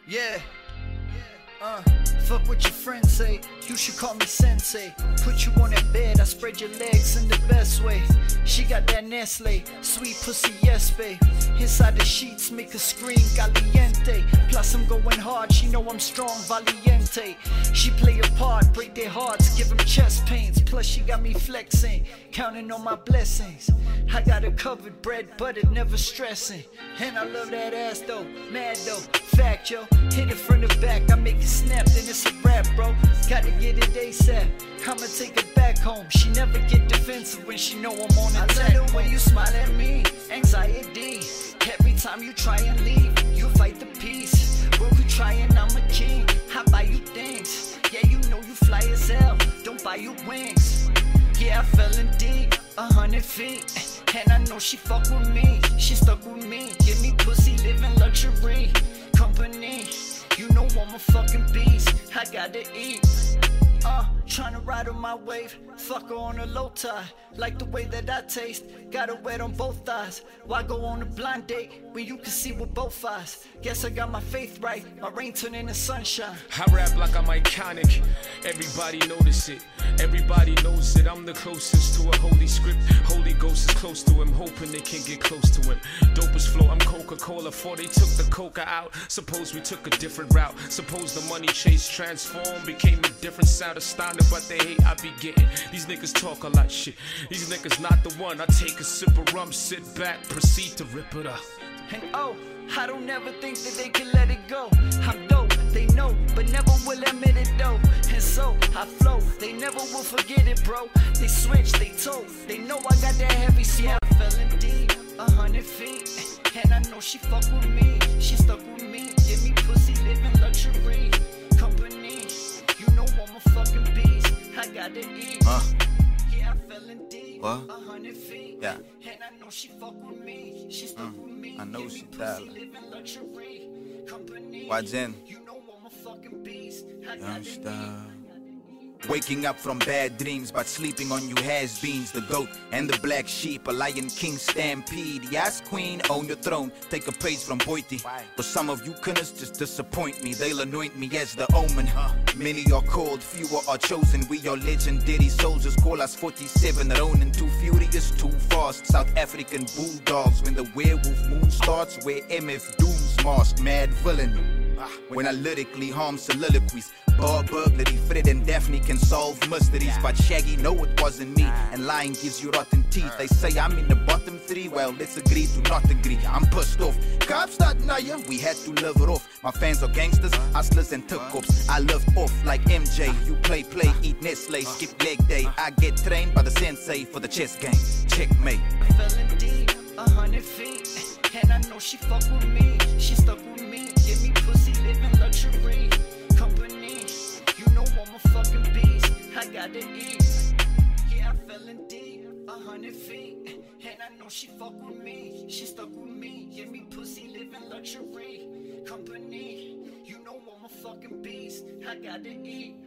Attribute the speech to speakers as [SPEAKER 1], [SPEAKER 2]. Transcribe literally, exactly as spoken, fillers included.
[SPEAKER 1] Yeah. Uh, fuck what your friends say, you should call me sensei. Put you on that bed, I spread your legs in the best way. She got that Nestle, sweet pussy, yes babe. Inside the sheets make her scream caliente. Plus I'm going hard, she know I'm strong, valiente. She play a part, break their hearts, give them chest pains. Plus she got me flexing, counting on my blessings. I got her covered, bread buttered, never stressing. And I love that ass though, mad though, fact yo. Hit it from the back, I make it snap, then it's a rap bro. Gotta get it ASAP, I'ma take it back home. She never get defensive when she know I'm on attack. I love the way you smile at me, anxiety. Every time you try and leave, you fight the peace. Roku trying, I'm a king, I buy you things. Yeah, you know you fly as hell, don't buy you wings. Yeah, I fell in deep, a hundred feet. And I know she fuck with me, she stuck with me. Give me pussy, live in luxury, company. You know I'm a fucking beast, I gotta eat. Uh, tryna ride on my wave, fuck her on a low tide. Like the way that I taste, got her wet on both thighs. Why go on a blind date when you can see with both eyes? Guess I got my faith right, my rain turned into sunshine.
[SPEAKER 2] I rap like I'm iconic, everybody notice it. Everybody knows it, I'm the closest to a holy script. Holy Ghost is close to him, hoping they can get close to him. Dopest flow, I'm Coca-Cola, before they took the coca out. Suppose we took a different route. Suppose the money chase transformed, became a different sound. Astounded, but they hate I be getting. These niggas talk a lot shit. These niggas not the one. I take a sip of rum, sit back, proceed to rip it up.
[SPEAKER 1] And oh, I don't ever think that they can let it go. I'm dope, they know, but never will admit it though. And so I flow, they never will forget it, bro. They switch, they told, they know I got that heavy smoke. I fell in deep, a hundred feet, and I know she fuck with me. She stuck with me, give me pussy, live in luxury, company. You know I'm a fucking beast, I gotta eat.
[SPEAKER 3] Huh?
[SPEAKER 1] Yeah, I fell in deep,
[SPEAKER 3] What?
[SPEAKER 1] a hundred feet,
[SPEAKER 3] Yeah.
[SPEAKER 1] and I know she fuck with me. She stuck
[SPEAKER 3] Mm.
[SPEAKER 1] with me.
[SPEAKER 3] I know
[SPEAKER 1] give
[SPEAKER 3] she
[SPEAKER 1] me
[SPEAKER 3] died.
[SPEAKER 1] pussy, live in luxury, company.
[SPEAKER 3] Why, Jen?
[SPEAKER 1] You know I'm a fucking beast, I
[SPEAKER 3] Young
[SPEAKER 1] gotta
[SPEAKER 3] star.
[SPEAKER 1] eat.
[SPEAKER 3] Waking up from bad dreams, but sleeping on you has beens. The goat and the black sheep, a lion king stampede. Yes, queen, own your throne. Take a page from Boiti. But some of you cunners just disappoint me. They'll anoint me as the omen. Many are called, fewer are chosen. We are legendary soldiers. Call us forty-seven Ronin. Too furious, too fast. South African bulldogs. When the werewolf moon starts, wear M F Doom's mask. Mad villain. When I lyrically harm soliloquies, bar burglary, Fred and Daphne can solve mysteries. But Shaggy, no, it wasn't me. And lying gives you rotten teeth. They say I'm in the bottom three. Well, let's agree to not agree. I'm pissed off. Cops not now, yeah, we had to live it off. My fans are gangsters, hustlers and tuck-ups. I live off like M J. You play, play, eat Nestle, skip leg day. I get trained by the sensei for the chess game. Checkmate.
[SPEAKER 1] I fell in deep, a hundred feet, and I know she fuck with me. She stuck with me, give me pussy, live in luxury, company. You know I'm a fucking beast, I gotta eat. Yeah, I fell in deep, a hundred feet, and I know she fuck with me. She stuck with me, give me pussy, live in luxury, company. You know I'm a fucking beast, I gotta eat.